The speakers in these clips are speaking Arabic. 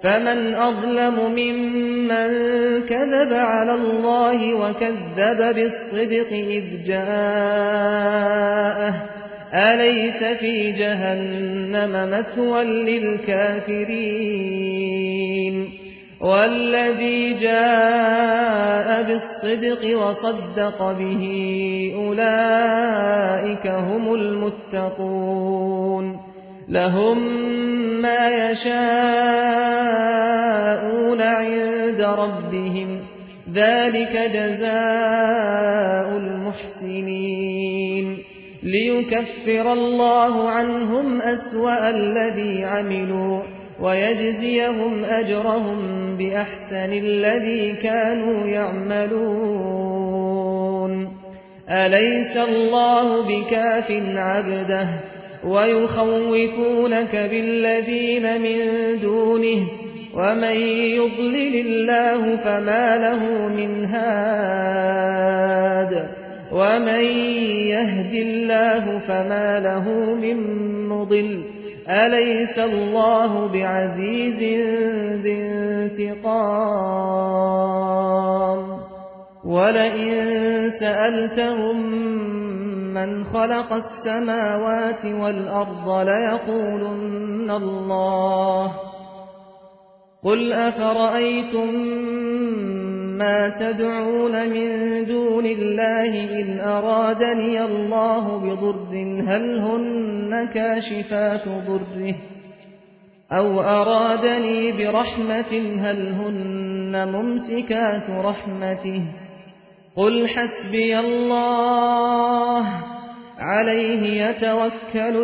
فمن أظلم ممن كذب على الله وكذب بالصدق إذ جاءه أليس في جهنم مثوى للكافرين والذي جاء بالصدق وصدق به أولئك هم المتقون لهم ما يشاءون عند ربهم ذلك جزاء المحسنين ليكفر الله عنهم أسوأ الذي عملوا ويجزيهم أجرهم بأحسن الذي كانوا يعملون أليس الله بكاف عبده ويخوفونك بالذين من دونه ومن يضلل الله فما له من هاد ومن يهد الله فما له من مضل أليس الله بعزيز ذي انتقام ولئن سألتهم من خلق السماوات والأرض ليقولن الله قل أفرأيتم ما تدعون من دون الله إن أرادني الله بضر هل هن كاشفات ضره أو أرادني برحمة هل هن ممسكات رحمته قل حسبي الله عليه يتوكل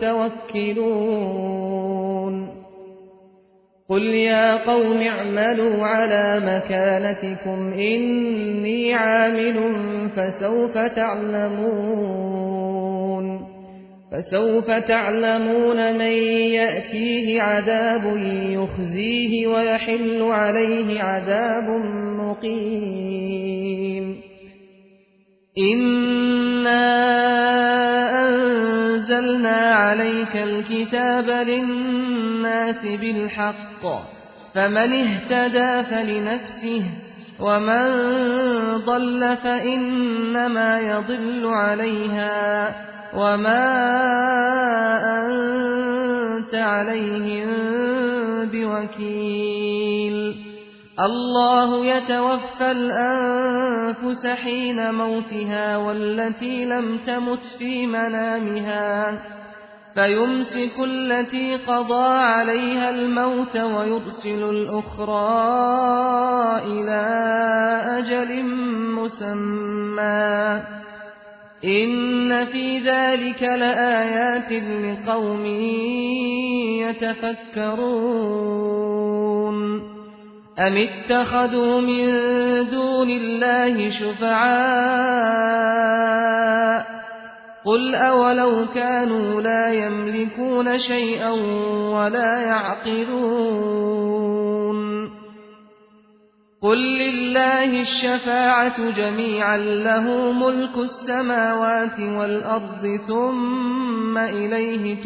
المتوكلون قل يا قوم اعملوا على مكانتكم إني عامل فسوف تعلمون من يأتيه عذاب يخزيه ويحل عليه عذاب مقيم إنا أنزلنا عليك الكتاب للناس بالحق فمن اهتدى فلنفسه ومن ضل فإنما يضل عليها وما أنت عليهم بوكيل الله يتوفى الأنفس حين موتها والتي لم تمت في منامها فيمسك التي قضى عليها الموت ويرسل الأخرى إلى أجل مسمى إن في ذلك لآيات لقوم يتفكرون أم اتخذوا من دون الله شفعاء قل أولو كانوا لا يملكون شيئا ولا يعقلون قل لله الشفاعة جميعا له ملك السماوات والأرض ثم إليه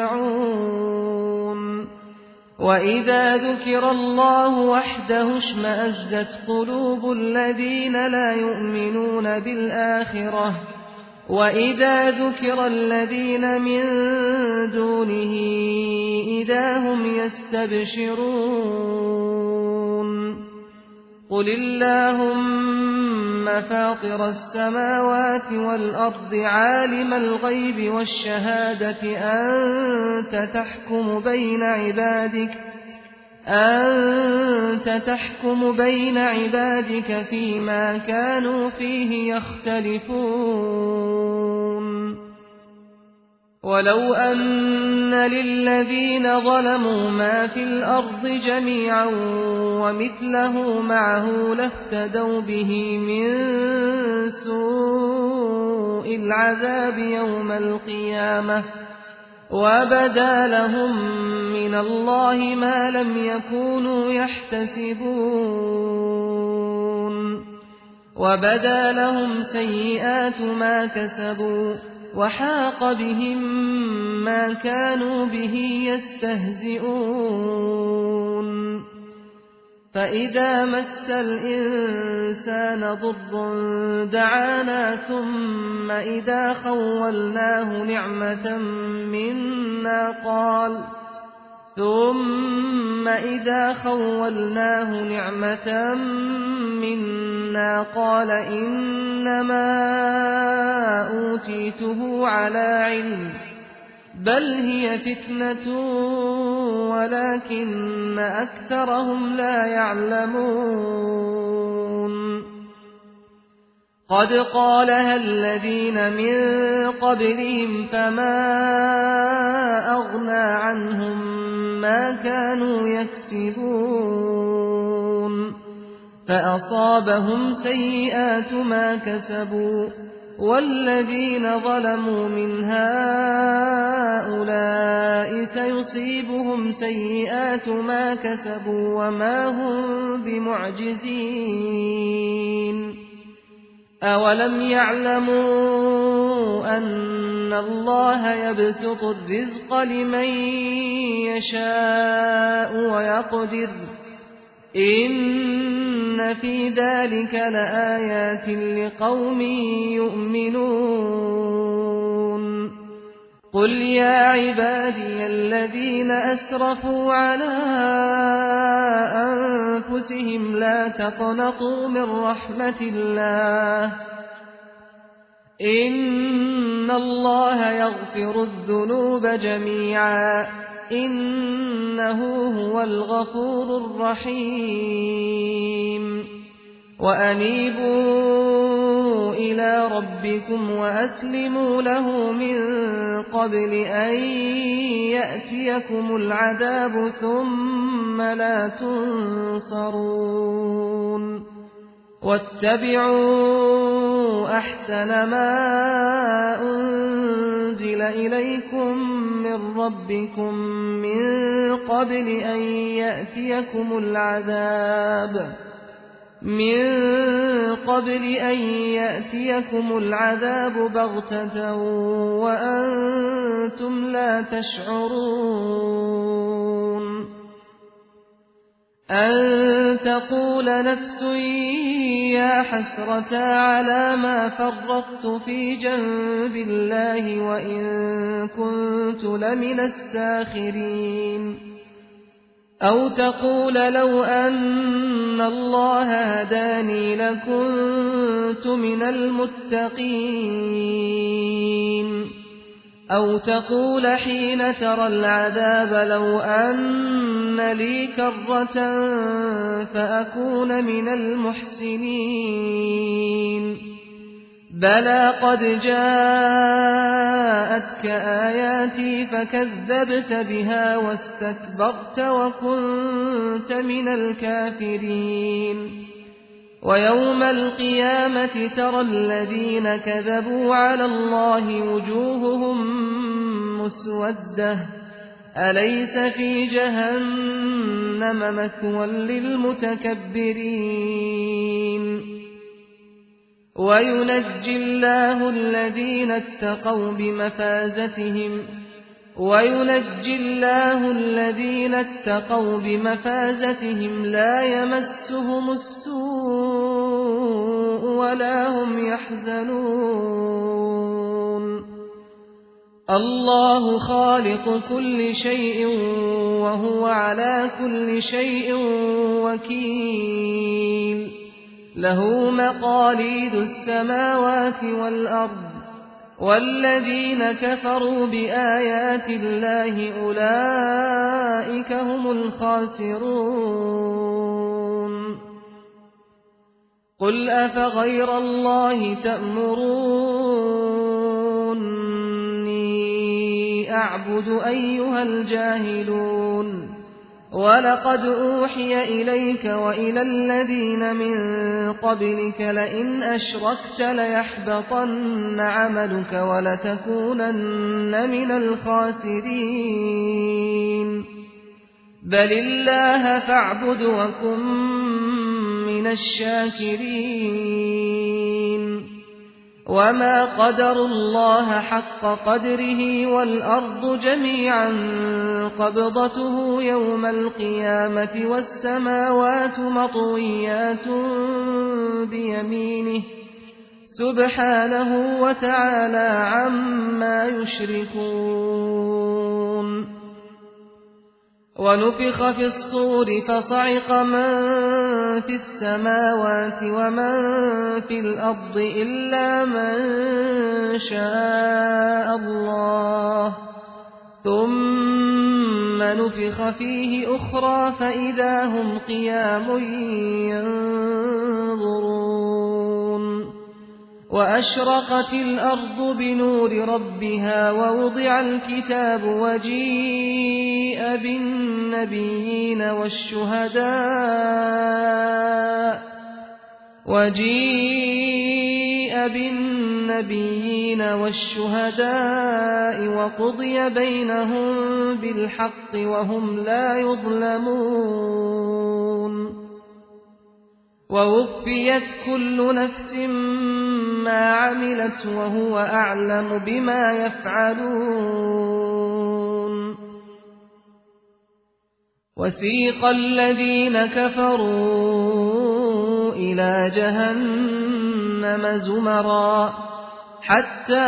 ترجعون وإذا ذكر الله وحده اشمأزت قلوب الذين لا يؤمنون بالآخرة وإذا ذكر الذين من دونه إذا هم يستبشرون قل اللهم فاطر السماوات والأرض عالم الغيب والشهادة أنت تحكم بين عبادك فيما كانوا فيه يختلفون ولو أن للذين ظلموا ما في الأرض جميعا ومثله معه لافتدوا به من سوء العذاب يوم القيامة وبدا لهم من الله ما لم يكونوا يحتسبون وبدا لهم سيئات ما كسبوا وحاق بهم ما كانوا به يستهزئون فإذا مس الإنسان ضر دعانا ثم إذا خولناه نعمة منا قال إنما أوتيته على علم بل هي فتنة ولكن أكثرهم لا يعلمون قد قالها الذين من قبلهم فما أغنى عنهم ما كانوا يكسبون فأصابهم سيئات ما كسبوا والذين ظلموا من هؤلاء سيصيبهم سيئات ما كسبوا وما هم بمعجزين أولم يعلموا أن الله يبسط الرزق لمن يشاء ويقدر إن في ذلك لآيات لقوم يؤمنون قل يا عبادي الذين أسرفوا على أنفسهم لا تقنطوا من رحمة الله إن الله يغفر الذنوب جميعا إنه هو الغفور الرحيم وأنيبوا إلى ربكم وأسلموا له من قبل أن يأتيكم العذاب ثم لا تنصرون واتبعوا أحسن ما أنزل إليكم من ربكم من قبل أن يأتيكم العذاب بغتة وأنتم لا تشعرون أن تقول نفس يا حسرة على ما فرطت في جنب الله وإن كنت لمن الساخرين أو تقول لو أن الله هداني لكنت من المتقين أو تقول حين ترى العذاب لو أن لي كرة فأكون من المحسنين بلى قد جاءتك آياتي فكذبت بها واستكبرت وكنت من الكافرين ويوم القيامة ترى الذين كذبوا على الله وجوههم مسودة أليس في جهنم مثوى للمتكبرين وينجي الله الذين اتقوا بمفازتهم لا يمسهم السوء ولا هم يحزنون الله خالق كل شيء وهو على كل شيء وكيل له مقاليد السماوات والأرض والذين كفروا بآيات الله أولئك هم الخاسرون قل أفغير الله تأمروني أعبد أيها الجاهلون ولقد أوحي إليك وإلى الذين من قبلك لئن أشركت ليحبطن عملك ولتكونن من الخاسرين بل الله فاعبد وكن من الشاكرين وما قدروا الله حق قدره والأرض جميعا قبضته يوم القيامة والسماوات مطويات بيمينه سبحانه وتعالى عما يشركون ونفخ في الصور فصعق من في السماوات ومن في الأرض إلا من شاء الله ثم نفخ فيه أخرى فإذا هم قيام ينظرون وأشرقت الأرض بنور ربها ووضع الكتاب وجيء بالنبيين والشهداء وقضي بينهم بالحق وهم لا يظلمون ووفيت كل نفس ما عملت وهو أعلم بما يفعلون وسيق الذين كفروا إلى جهنم زمرا حتى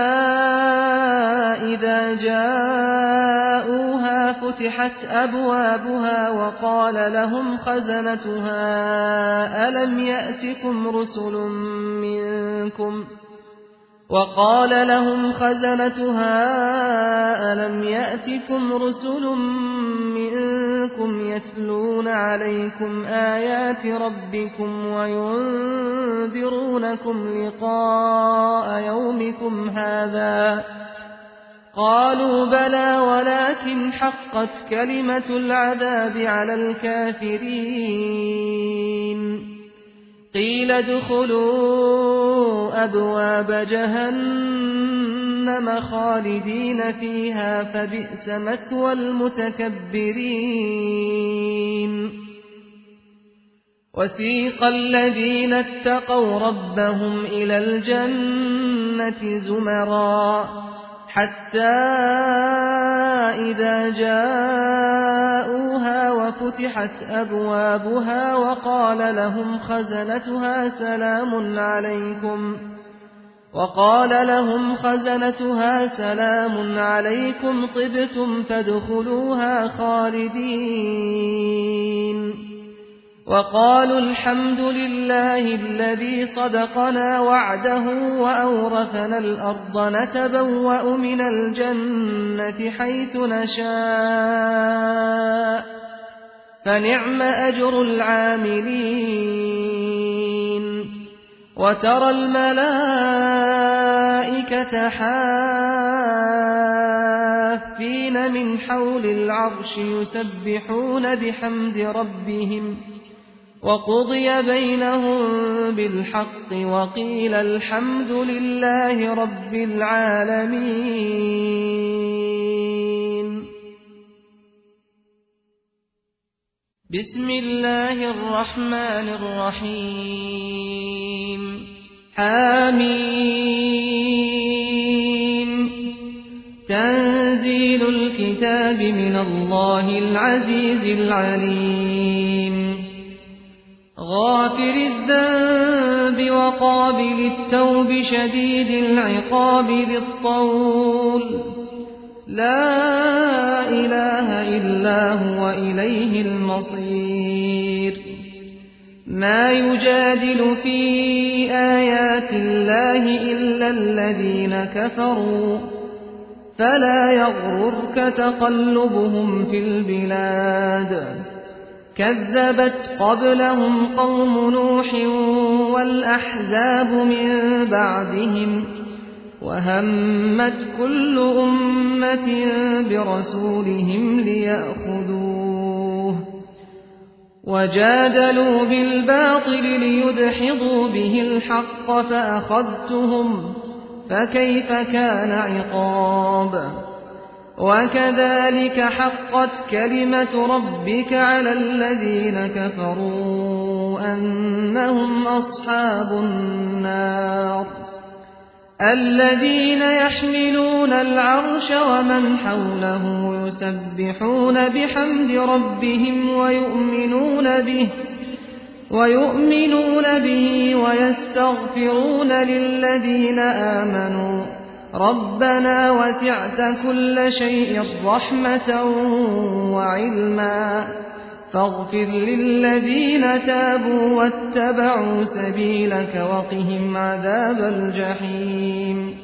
إذا جاءوها فتحت أبوابها وقال لهم خزنتها ألم يأتكم رسل منكم يتلون عليكم آيات ربكم وينذرونكم لقاء يومكم هذا قالوا بلى ولكن حقت كلمة العذاب على الكافرين قيل ادخلوا أبواب جهنم خالدين فيها فبئس مثوى المتكبرين وسيق الذين اتقوا ربهم إلى الجنة زمرا حتى إذا جاءوها وفتحت أبوابها وقال لهم خزنتها سلام عليكم طبتم فادخلوها خالدين وقالوا الحمد لله الذي صدقنا وعده وأورثنا الأرض نتبوأ من الجنة حيث نشاء فنعم أجر العاملين وترى الملائكة حافين من حول العرش يسبحون بحمد ربهم وقضي بينهم بالحق وقيل الحمد لله رب العالمين بسم الله الرحمن الرحيم حميم تنزيل الكتاب من الله العزيز العليم غافر الذنب وقابل التوب شديد العقاب ذي الطول لا إله إلا هو إليه المصير ما يجادل في آيات الله إلا الذين كفروا فلا يغررك تقلبهم في البلاد كذبت قبلهم قوم نوح والأحزاب من بعدهم وهمت كل أمة برسولهم ليأخذوه وجادلوا بالباطل ليدحضوا به الحق فأخذتهم فكيف كان عقاب وكذلك حقت كلمة ربك على الذين كفروا أنهم أصحاب النار الذين يحملون العرش ومن حوله يسبحون بحمد ربهم ويؤمنون به ويستغفرون للذين آمنوا ربنا وسعت كل شيء رحمة وعلما فاغفر للذين تابوا واتبعوا سبيلك وقهم عذاب الجحيم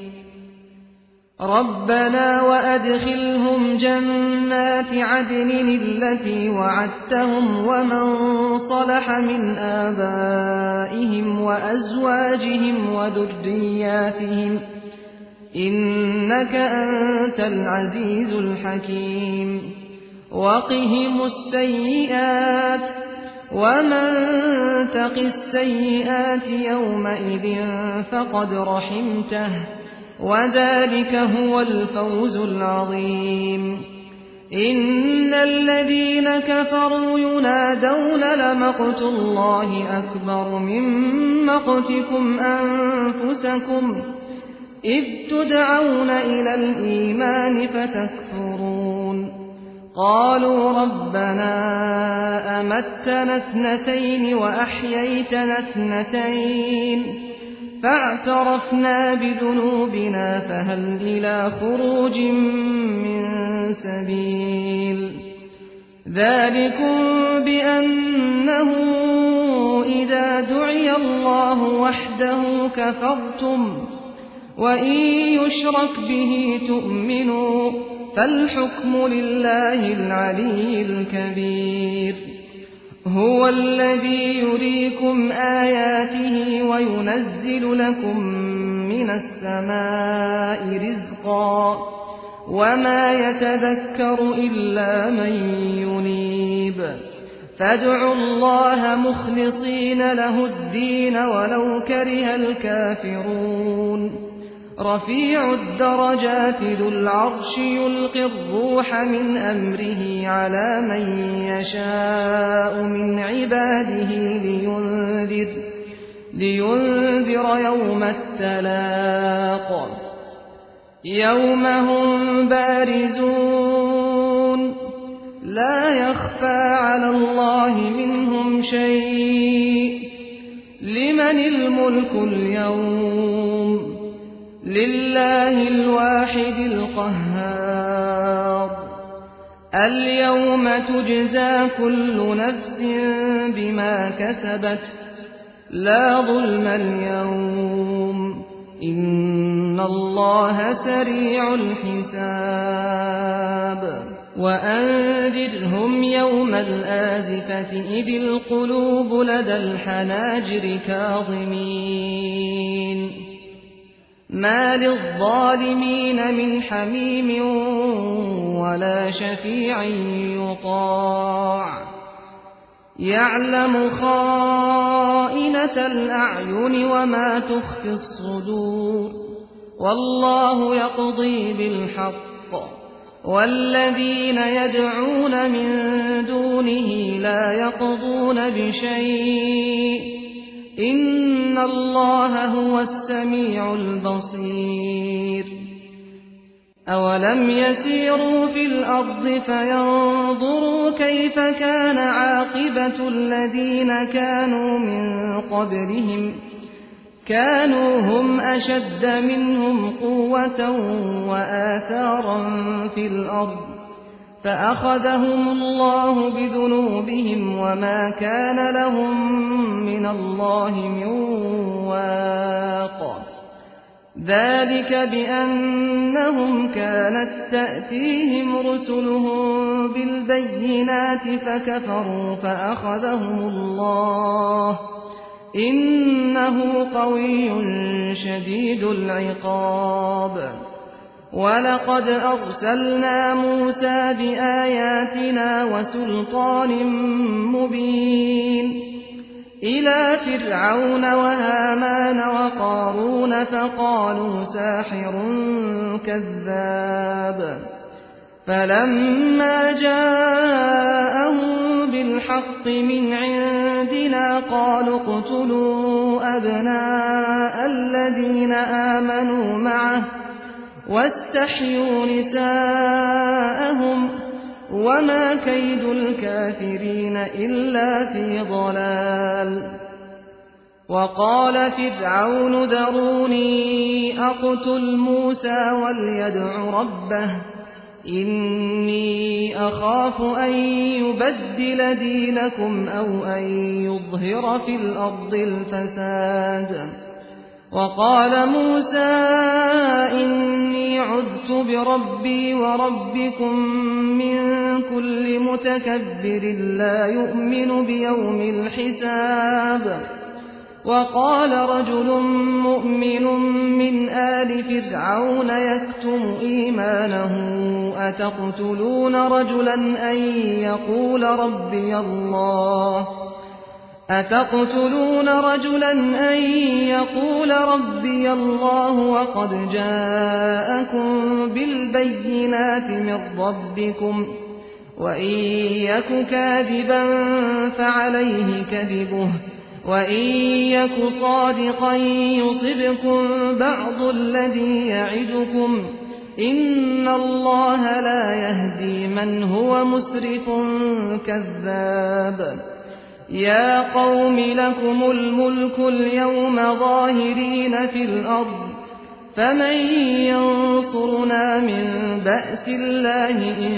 ربنا وأدخلهم جنات عدن التي وعدتهم ومن صلح من آبائهم وأزواجهم وذرياتهم إنك أنت العزيز الحكيم وقهم السيئات ومن تق السيئات يومئذ فقد رحمته وذلك هو الفوز العظيم إن الذين كفروا ينادون لمقت الله أكبر من مقتكم أنفسكم إذ تدعون إلى الإيمان فتكفرون قالوا ربنا أمتنا اثنتين وأحييتنا اثنتين فاعترفنا بذنوبنا فهل إلى خروج من سبيل ذلكم بأنه إذا دعي الله وحده كفرتم وإن يشرك به تؤمنوا فالحكم لله العلي الكبير هو الذي يريكم آياته وينزل لكم من السماء رزقا وما يتذكر إلا من ينيب فادعوا الله مخلصين له الدين ولو كره الكافرون رفيع الدرجات ذو العرش يلقي الروح من أمره على من يشاء من عباده لينذر يوم التلاق يوم هم بارزون لا يخفى على الله منهم شيء لمن الملك اليوم لله الواحد القهار اليوم تجزى كل نفس بما كسبت لا ظلم اليوم إن الله سريع الحساب وأنذرهم يوم الآزفة إذ القلوب لدى الحناجر كاظمين ما للظالمين من حميم ولا شفيع يطاع يعلم خائنة الأعين وما تخفي الصدور والله يقضي بالحق والذين يدعون من دونه لا يقضون بشيء إن الله هو السميع البصير أولم يسيروا في الأرض فينظروا كيف كان عاقبة الذين كانوا من قبلهم كانوا هم أشد منهم قوة وآثارا في الأرض فأخذهم الله بذنوبهم وما كان لهم من الله من واق ذلك بأنهم كانت تأتيهم رسلهم بالبينات فكفروا فأخذهم الله إنه قوي شديد العقاب ولقد أرسلنا موسى بآياتنا وسلطان مبين إلى فرعون وهامان وقارون فقالوا ساحر كذاب فلما جاءهم بالحق من عندنا قالوا اقتلوا أبناء الذين آمنوا معه واستحيوا نساءهم وما كيد الكافرين إلا في ضلال. وقال فرعون ذروني أقتل موسى وليدع ربه إني أخاف أن يبدل دينكم أو أن يظهر في الأرض الفساد. وقال موسى إني عذت بربي وربكم من كل متكبر لا يؤمن بيوم الحساب. وقال رجل مؤمن من آل فرعون يكتم إيمانه أتقتلون رجلا أن يقول ربي الله وقد جاءكم بالبينات من ربكم وإن يك كاذبا فعليه كذبه وإن يك صادقا يصبكم بعض الذي يعدكم إن الله لا يهدي من هو مسرف كذاب. يا قوم لكم الملك اليوم ظاهرين في الأرض فمن ينصرنا من بأس الله إن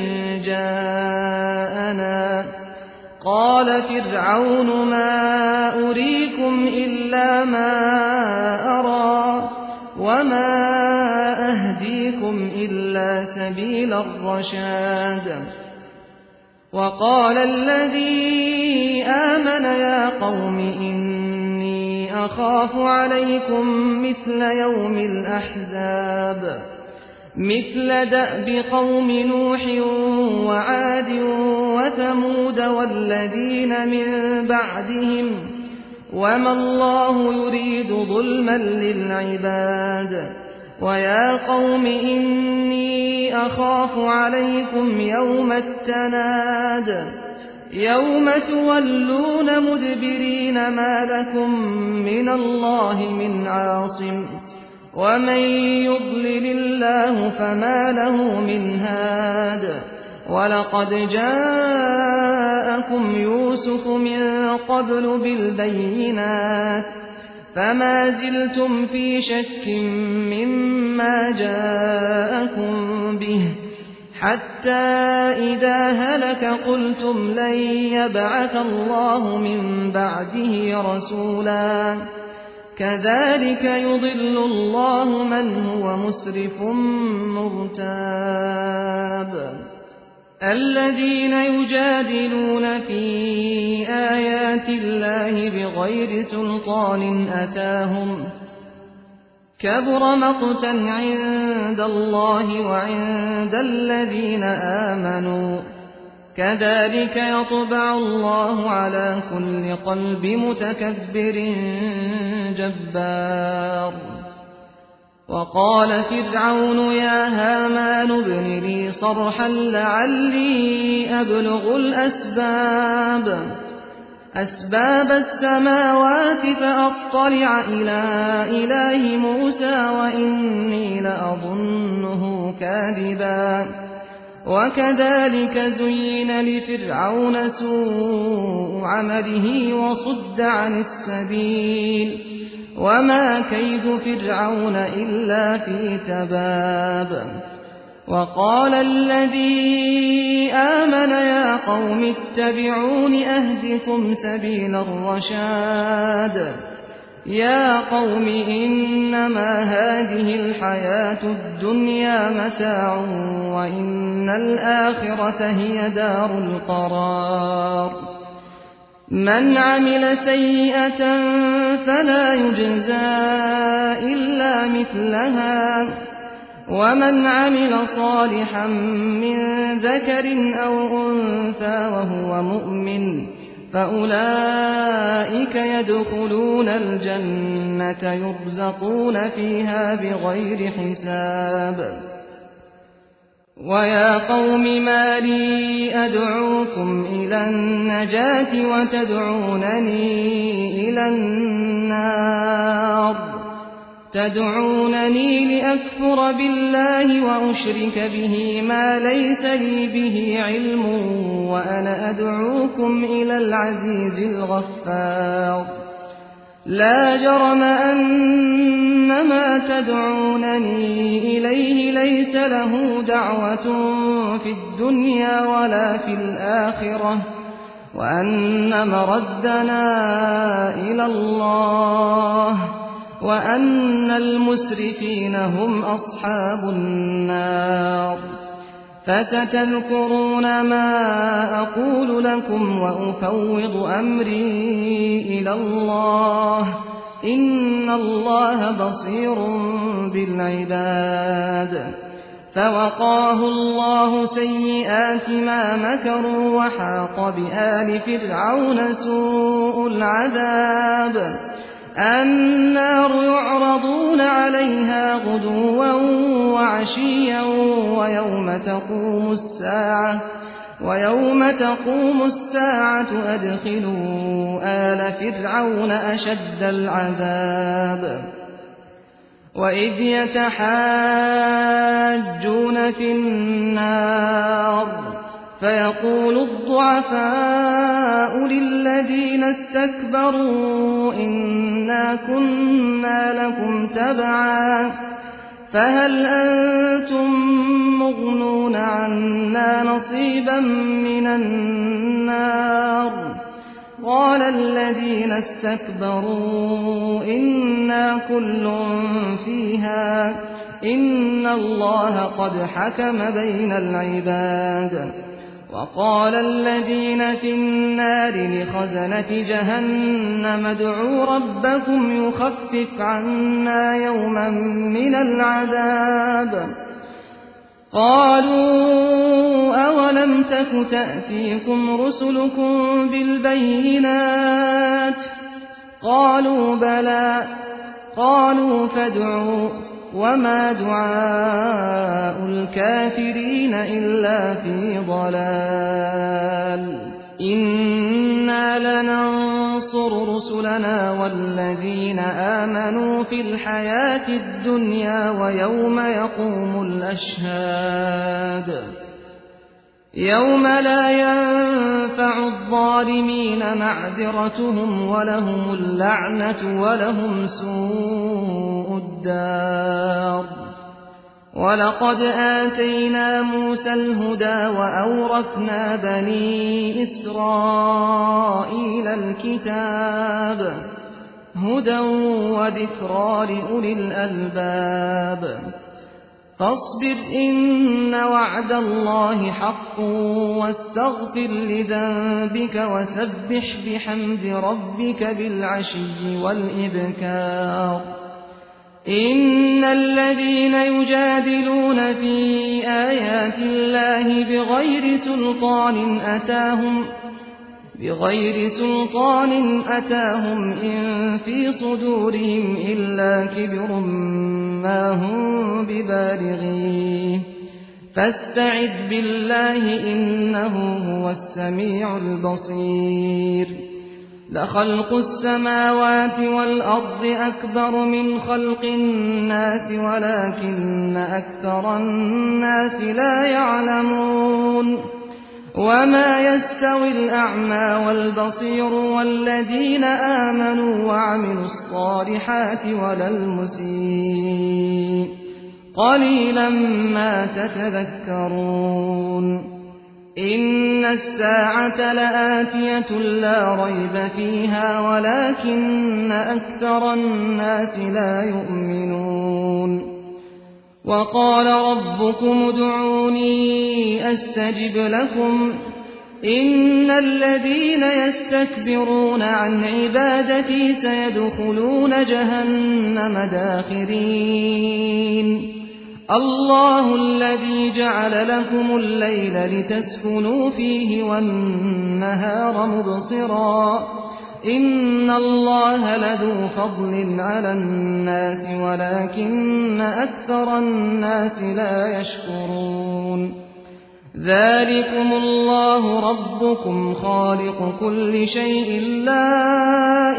جاءنا. قال فرعون ما أريكم إلا ما أرى وما أهديكم إلا سبيل الرشاد. وقال الذي آمن يا قوم إني أخاف عليكم مثل يوم الأحزاب مثل دأب قوم نوح وعاد وثمود والذين من بعدهم وما الله يريد ظلما للعباد. ويا قوم إني أخاف عليكم يوم التناد يوم تولون مدبرين ما لكم من الله من عاصم ومن يضلل الله فما له من هاد. ولقد جاءكم يوسف من قبل بالبينات فما زلتم في شك مما جاءكم به حتى إذا هلك قلتم لن يبعث الله من بعده رسولا كذلك يضل الله من هو مسرف مرتاب. الذين يجادلون في آيات الله بغير سلطان أتاهم كبر مقتا عند الله وعند الذين آمنوا كذلك يطبع الله على كل قلب متكبر جبار. وقال فرعون يا هامان ابن لي صرحا لعلي أبلغ أسباب السماوات فأطلع إلى إله موسى وإني لأظنه كاذبا. وكذلك زين لفرعون سوء عمله وصد عن السبيل وما كيد فرعون إلا في تباب. وقال الذي آمن يا قوم اتبعون أهدكم سبيل الرشاد. يا قوم إنما هذه الحياة الدنيا متاع وإن الآخرة هي دار القرار. من عمل سيئة فلا يجزى إلا مثلها ومن عمل صالحا من ذكر أو أنثى وهو مؤمن فأولئك يدخلون الجنة يرزقون فيها بغير حساب. ويا قوم ما لي أدعوكم إلى النجاة وتدعونني إلى النار تدعونني لأكفر بالله وأشرك به ما ليس لي به علم وأنا أدعوكم إلى العزيز الغفار لا جرم أن ما تدعونني إليه ليس له دعوة في الدنيا ولا في الآخرة وأن مردنا إلى الله وأن المسرفين هم أصحاب النار فستذكرون ما أقول لكم وأفوض أمري إلى الله إن الله بصير بالعباد فوقاه الله سيئات ما مكروا وحاق بآل فرعون سوء العذاب النار يعرضون عليها غدوا وعشيا ويوم تقوم الساعة أدخلوا آل فرعون أشد العذاب وإذ يتحاجون في النار فيقول الضعفاء للذين استكبروا إنا كنا لكم تبعا فهل أنتم مغنون عنا نصيبا من النار قال الذين استكبروا إنا كل فيها إن الله قد حكم بين العباد وقال الذين في النار لخزنة جهنم ادعوا ربكم يخفف عنا يوما من العذاب قالوا أولم تك تأتيكم رسلكم بالبينات قالوا بلى قالوا فادعوا وما دعاء الكافرين إلا في ضلال إنا لننصر رسلنا والذين آمنوا في الحياة الدنيا ويوم يقوم الأشهاد يوم لا ينفع الظالمين معذرتهم ولهم اللعنة ولهم سوء الدار ولقد آتينا موسى الهدى وأورثنا بني إسرائيل الكتاب هدى وذكرى لأولي الألباب فاصبر إن وعد الله حق واستغفر لذنبك وسبح بحمد ربك بالعشي والإبكار إن الذين يجادلون في آيات الله بغير سلطان أتاهم إن في صدورهم إلا كبر ما هم ببالغيه فاستعذ بالله إنه هو السميع البصير لخلق السماوات والأرض أكبر من خلق الناس ولكن أكثر الناس لا يعلمون وما يستوي الأعمى والبصير والذين آمنوا وعملوا الصالحات ولا المسيء قليلا ما تتذكرون إن الساعة لآتية لا ريب فيها ولكن أكثر الناس لا يؤمنون وقال ربكم ادعوني أستجب لكم إن الذين يستكبرون عن عبادتي سيدخلون جهنم داخرين الله الذي جعل لكم الليل لتسكنوا فيه والنهار مبصرا إن الله لذو فضل على الناس ولكن أكثر الناس لا يشكرون ذلكم الله ربكم خالق كل شيء لا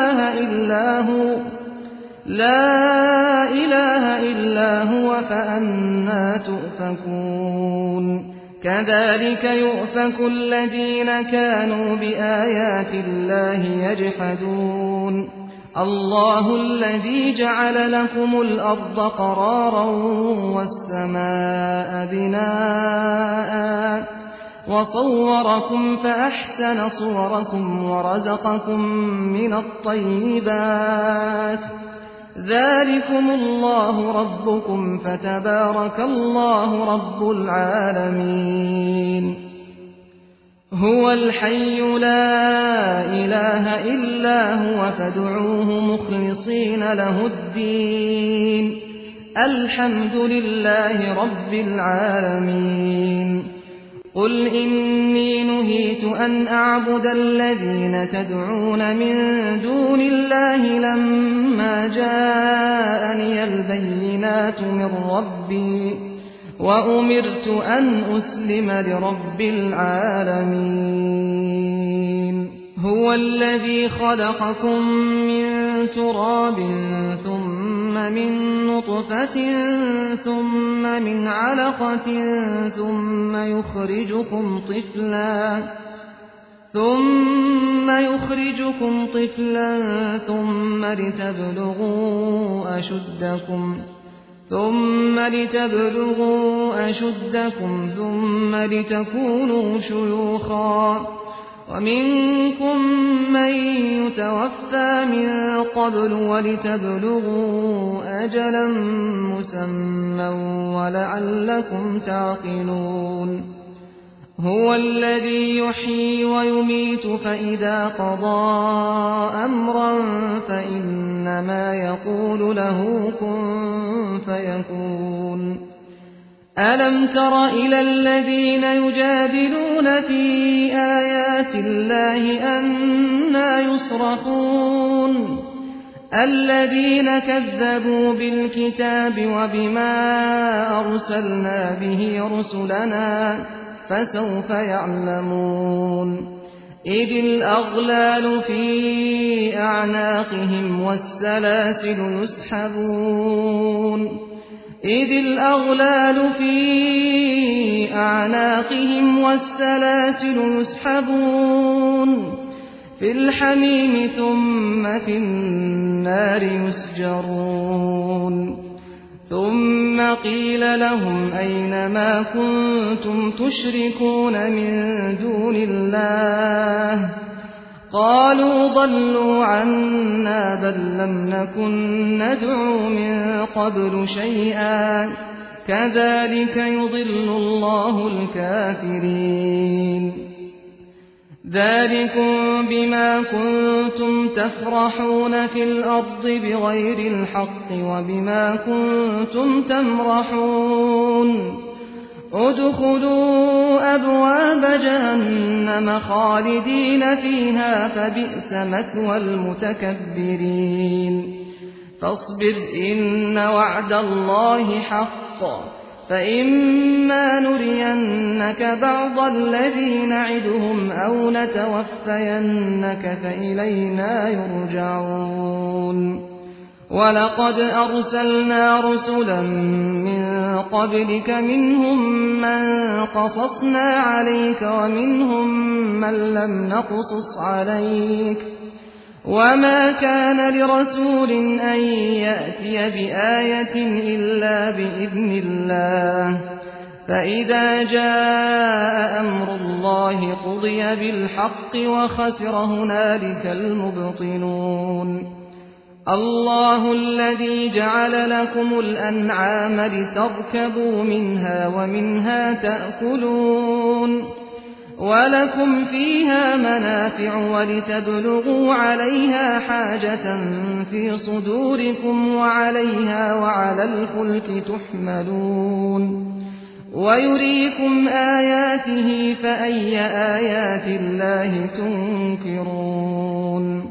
إله إلا هو فأنى تؤفكون كذلك يؤفك الذين كانوا بآيات الله يجحدون الله الذي جعل لكم الأرض قرارا والسماء بناء وصوركم فأحسن صوركم ورزقكم من الطيبات ذلكم الله ربكم فتبارك الله رب العالمين هو الحي لا إله إلا هو فادعوه مخلصين له الدين الحمد لله رب العالمين قل إني نهيت أن أعبد الذين تدعون من دون الله لما جاءني البينات من ربي وأمرت أن أسلم لرب العالمين هو الذي خلقكم من تراب ثم من نطفة ثم من علقة ثم يخرجكم طفلا ثم لتبلغوا أشدكم ثم لتكونوا شيوخا ومنكم من يتوفى من قبل ولتبلغوا أجلا مسمى ولعلكم تعقلون هو الذي يحيي ويميت فإذا قضى أمرا فإنما يقول له كن فيكون ألم تر إلى الذين يجادلون في آيات الله أنى يصرفون الذين كذبوا بالكتاب وبما أرسلنا به رسلنا فسوف يعلمون إذ الأغلال في أعناقهم والسلاسل يسحبون في الحميم ثم في النار يسجرون ثم قيل لهم أين ما كنتم تشركون من دون الله قالوا ضلوا عنا بل لم نكن ندعو من قبل شيئا كذلك يضل الله الكافرين ذلكم بما كنتم تفرحون في الأرض بغير الحق وبما كنتم تمرحون ادخلوا أبواب جهنم خالدين فيها فبئس مثوى المتكبرين فاصبر إن وعد الله حق فإما نرينك بعض الذي نعدهم أو نتوفينك فإلينا يرجعون ولقد أرسلنا رسلا من قبلك منهم من قصصنا عليك ومنهم من لم نقصص عليك وما كان لرسول أن يأتي بآية إلا بإذن الله فإذا جاء أمر الله قضي بالحق وخسر هنالك المبطلون الله الذي جعل لكم الأنعام لتركبوا منها ومنها تأكلون ولكم فيها منافع ولتبلغوا عليها حاجة في صدوركم وعليها وعلى الفلك تحملون ويريكم آياته فأي آيات الله تنكرون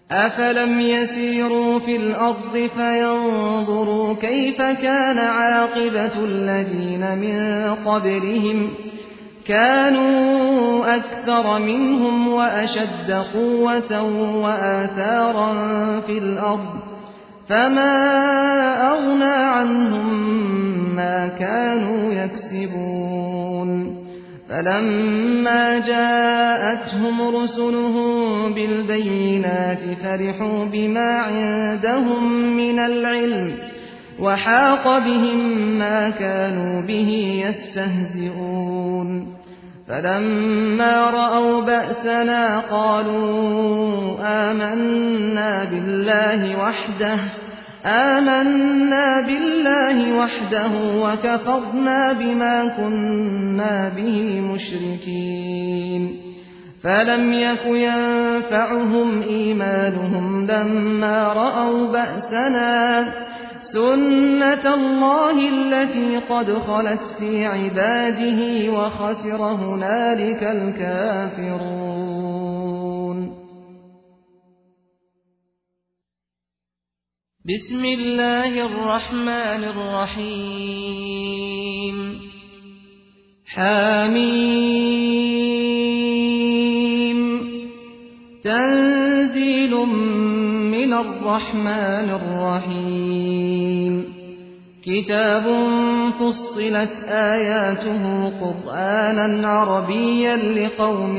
أفلم يسيروا في الأرض فينظروا كيف كان عاقبة الذين من قبلهم كانوا أكثر منهم وأشد قوة وآثارا في الأرض فما أغنى عنهم ما كانوا يكسبون فلما جاءتهم رسلهم بالبينات فرحوا بما عندهم من العلم وحاق بهم ما كانوا به يستهزئون فلما رأوا بأسنا قالوا آمنا بالله وحده وكفرنا بما كنا به مشركين فلم يك ينفعهم إيمانهم لما رأوا بأسنا سنة الله التي قد خلت في عباده وخسر هنالك الكافرون. بسم الله الرحمن الرحيم حميم تنزيل من الرحمن الرحيم كتاب فصلت آياته قرآنا عربيا لقوم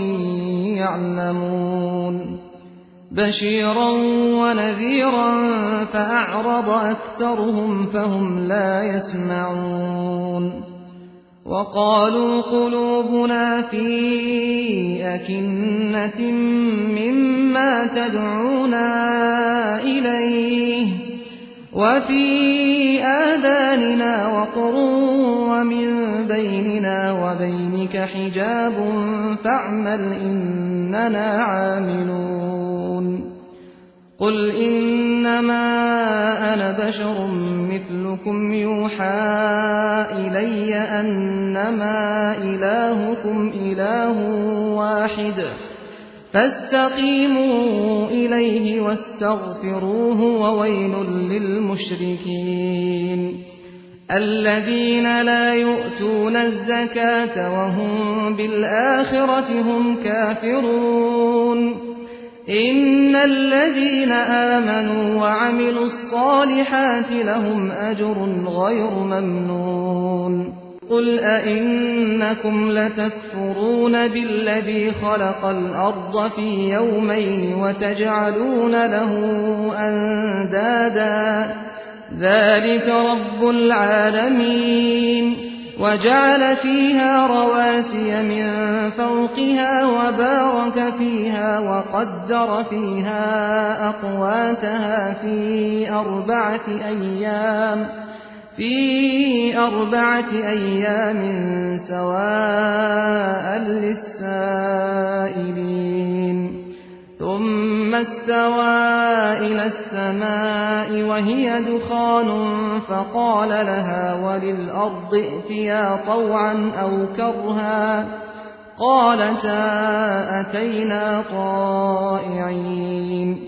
يعلمون بشيرا ونذيرا فأعرض أكثرهم فهم لا يسمعون وقالوا قلوبنا في أكنة مما تدعونا إليه وفي آذاننا وقر ومن بيننا وبينك حجاب فاعمل إننا عاملون قل إنما أنا بشر مثلكم يوحى إلي أنما إلهكم إله واحد فاستقيموا إليه واستغفروه وويل للمشركين الذين لا يؤتون الزكاة وهم بالآخرة هم كافرون إن الذين آمنوا وعملوا الصالحات لهم أجر غير ممنون قل أئنكم لتكفرون بالذي خلق الأرض في يومين وتجعلون له أندادا ذلك رب العالمين وجعل فيها رواسي من فوقها وبارك فيها وقدر فيها أقواتها في أربعة أيام سواء للسائلين ثم استوى إلى السماء وهي دخان فقال لها وللأرض ائتيا طوعا أو كرها قالتا أتينا طائعين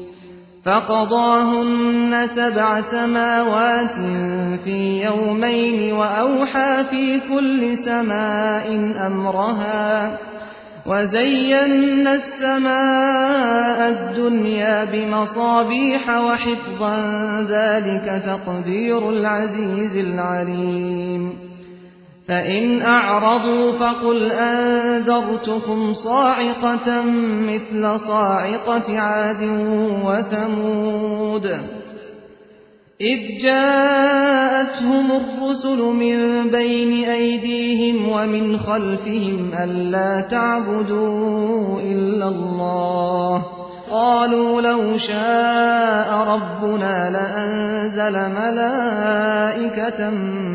فقضاهن 7 سماوات في يومين وأوحى في كل سماء أمرها وزينا السماء الدنيا بمصابيح وحفظا ذلك تقدير العزيز العليم فإن أعرضوا فقل أنذرتكم صاعقة مثل صاعقة عاد وثمود إذ جاءتهم الرسل من بين أيديهم ومن خلفهم ألا تعبدوا إلا الله قالوا لو شاء ربنا لأنزل ملائكة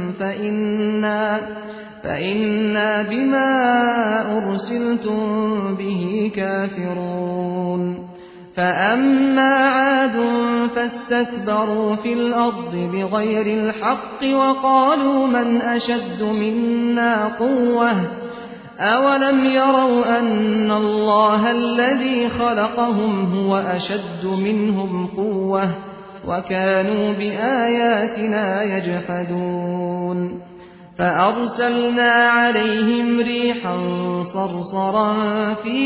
فإنا بما أرسلتم به كافرون فأما عاد فاستكبروا في الأرض بغير الحق وقالوا من أشد منا قوة أولم يروا أن الله الذي خلقهم هو أشد منهم قوة وكانوا بآياتنا يجحدون فأرسلنا عليهم ريحا صرصرا في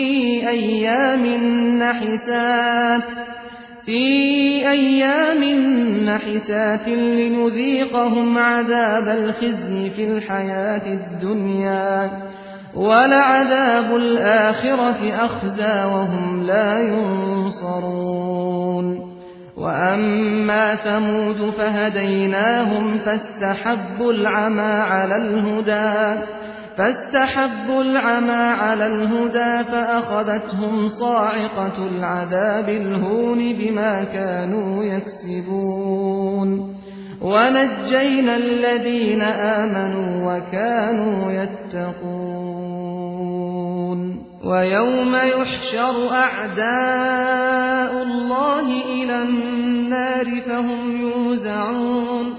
أيام نحسات لنذيقهم عذاب الخزي في الحياة الدنيا ولعذاب الآخرة أخزى وهم لا ينصرون وأما ثمود فهديناهم فاستحبوا العمى على الهدى فأخذتهم صاعقة العذاب الهون بما كانوا يكسبون ونجينا الذين آمنوا وكانوا يتقون ويوم يحشر أعداء الله إلى النار فهم يوزعون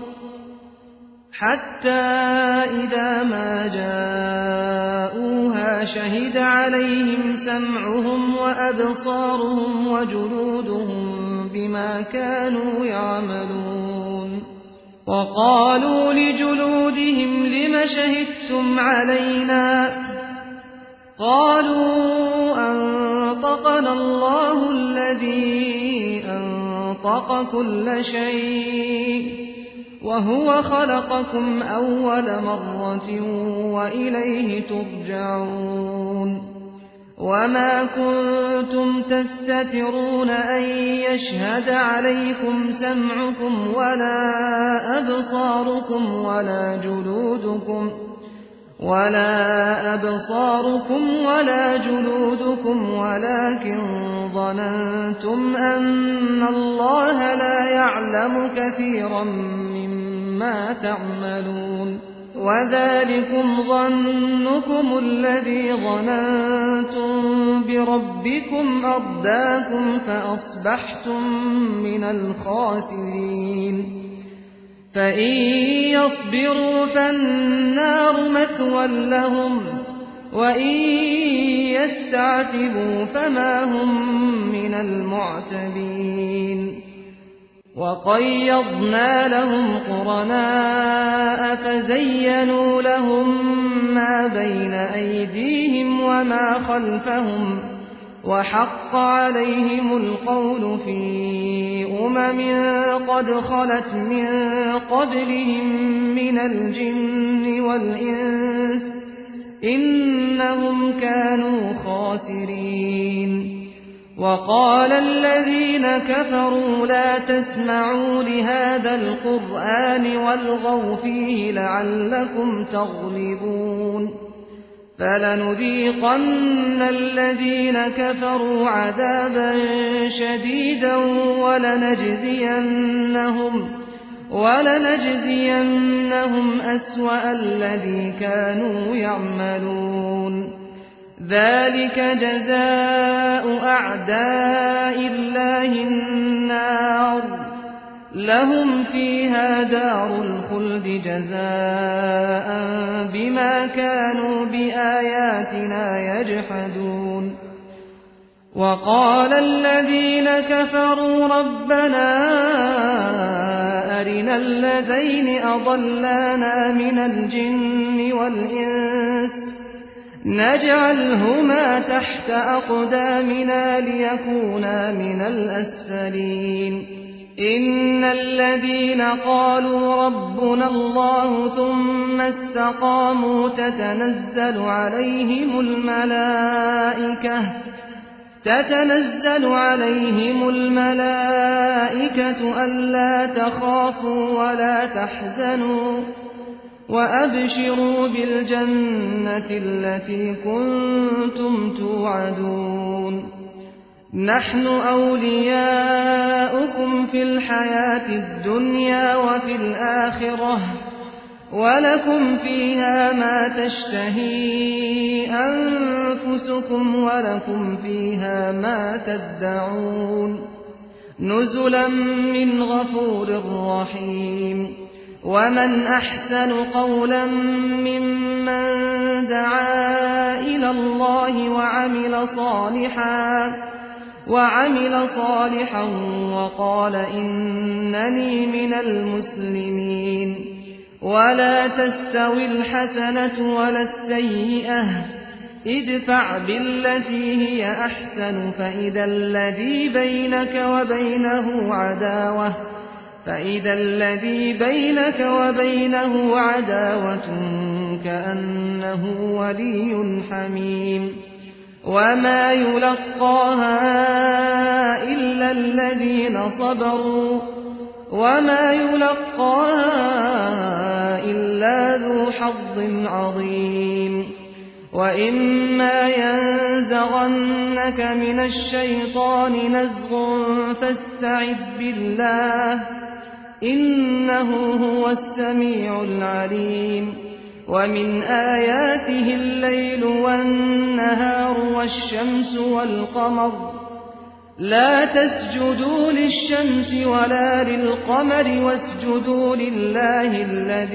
حتى إذا ما جاءوها شهد عليهم سمعهم وأبصارهم وجلودهم بما كانوا يعملون وقالوا لجلودهم لم شهدتم علينا قالوا أنطقنا الله الذي أنطق كل شيء وهو خلقكم أول مرة وإليه ترجعون وما كنتم تستترون أن يشهد عليكم سمعكم ولا أبصاركم ولا جلودكم ولكن ظننتم أن الله لا يعلم كثيرا مما تعملون وذلكم ظنكم الذي ظننتم بربكم أرداكم فأصبحتم من الخاسرين فإن يصبروا فالنار مثوى لهم وإن يستعتبوا فما هم من المعتبين وقيضنا لهم قرناء فزينوا لهم ما بين أيديهم وما خلفهم وحق عليهم القول في قد خلت من قبلهم من الجن والإنس إنهم كانوا خاسرين وقال الذين كفروا لا تسمعوا لهذا القرآن والغوا فيه لعلكم تغلبون فلنذيقن الذين كفروا عذابا شديدا ولنجزينهم أسوأ الذي كانوا يعملون ذلك جزاء أعداء الله النار لهم فيها دار الخلد جزاء بما كانوا بآياتنا يجحدون وقال الذين كفروا ربنا أرنا الذين أضلانا من الجن والإنس نجعلهما تحت أقدامنا ليكونا من الأسفلين إن الذين قالوا ربنا الله ثم استقاموا تتنزل عليهم الملائكة ألا تخافوا ولا تحزنوا وأبشروا بالجنة التي كنتم توعدون نحن أولياؤكم في الحياة الدنيا وفي الآخرة ولكم فيها ما تشتهي أنفسكم ولكم فيها ما تدعون نزلا من غفور رحيم ومن أحسن قولا ممن من دعا إلى الله وعمل صالحا وقال إنني من المسلمين. ولا تستوي الحسنة ولا السيئة، ادفع بالتي هي أحسن فإذا الذي بينك وبينه عداوة كأنه ولي حميم. وما يلقاها إلا الذين صبروا وما يلقاها إلا ذو حظ عظيم. وإما ينزغنك من الشيطان نزغ فاستعذ بالله إنه هو السميع العليم. ومن آياته الليل والنهار والشمس والقمر، لا تسجدوا للشمس ولا للقمر واسجدوا لله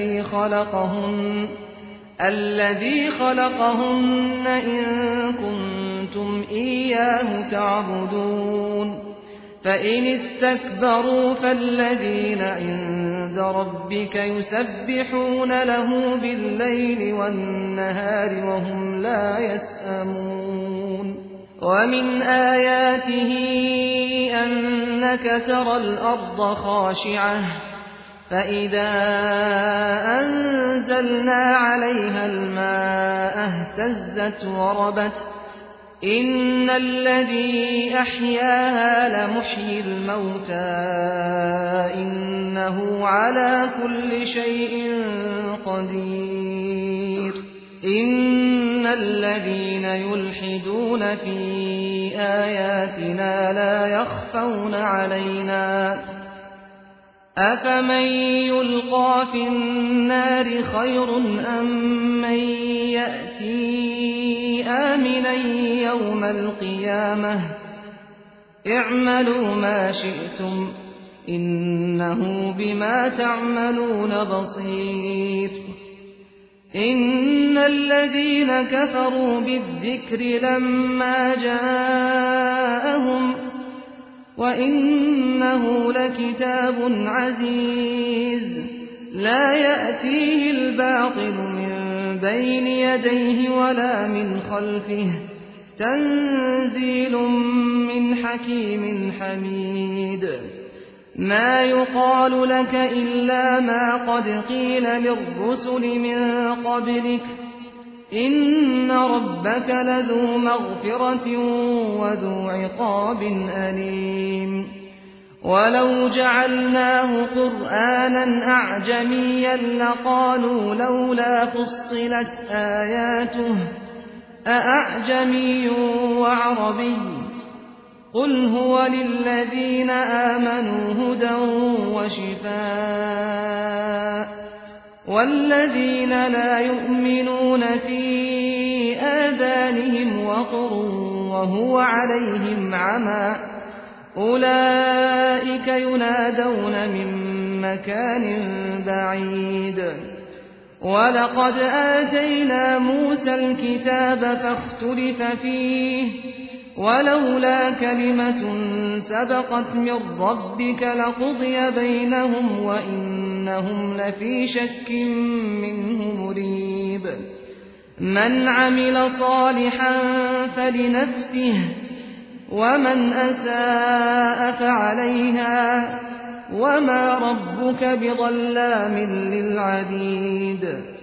الذي خلقهن إن كنتم إياه تعبدون. فإن استكبروا فالذين عند ربك يسبحون له بالليل والنهار وهم لا يسأمون. ومن آياته أنك ترى الأرض خاشعة فإذا أنزلنا عليها الماء اهتزت وربت إن الذي أحياها لمحيي الموتى إنه على كل شيء قدير. إن الذين يلحدون في آياتنا لا يخفون علينا أفمن يلقى في النار خير أم من يأتي آمنا يوم القيامة اعملوا ما شئتم إنه بما تعملون بصير. إن الذين كفروا بالذكر لما جاءهم وإنه لكتاب عزيز لا يأتيه الباطل من بين يديه ولا من خلفه تنزيل من حكيم حميد. ما يقال لك إلا ما قد قيل للرسل من قبلك إن ربك لذو مغفرة وذو عقاب أليم. ولو جعلناه قرآنا أعجميا لقالوا لولا فصلت آياته أأعجمي وعربي قل هو للذين آمنوا هدى وشفاء والذين لا يؤمنون في آذانهم وقر وهو عليهم عمى أولئك ينادون من مكان بعيد. ولقد آتينا موسى الكتاب فاختلف فيه ولولا كلمة سبقت من ربك لقضي بينهم وإنهم لفي شك منه مريب. من عمل صالحا فلنفسه ومن أساء فعليها وما ربك بظلام للعبيد.